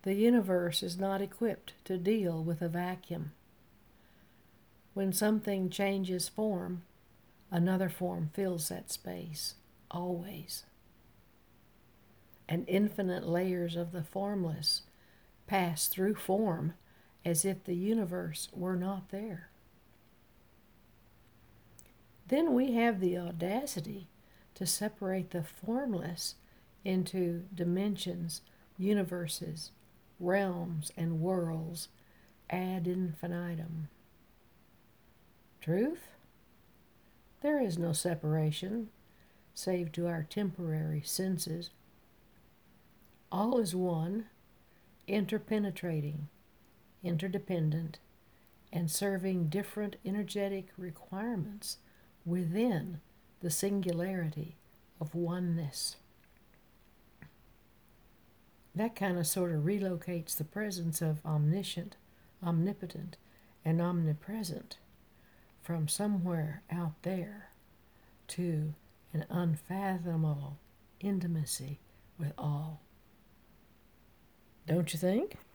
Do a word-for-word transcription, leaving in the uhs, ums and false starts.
The universe is not equipped to deal with a vacuum. When something changes form, another form fills that space, always. And infinite layers of the formless pass through form as if the universe were not there. Then we have the audacity to separate the formless into dimensions, universes, realms, and worlds ad infinitum. Truth? There is no separation, save to our temporary senses. All is one, interpenetrating, interdependent, and serving different energetic requirements within the singularity of oneness. That kind of sort of relocates the presence of omniscient, omnipotent, and omnipresent from somewhere out there to an unfathomable intimacy with all. Don't you think?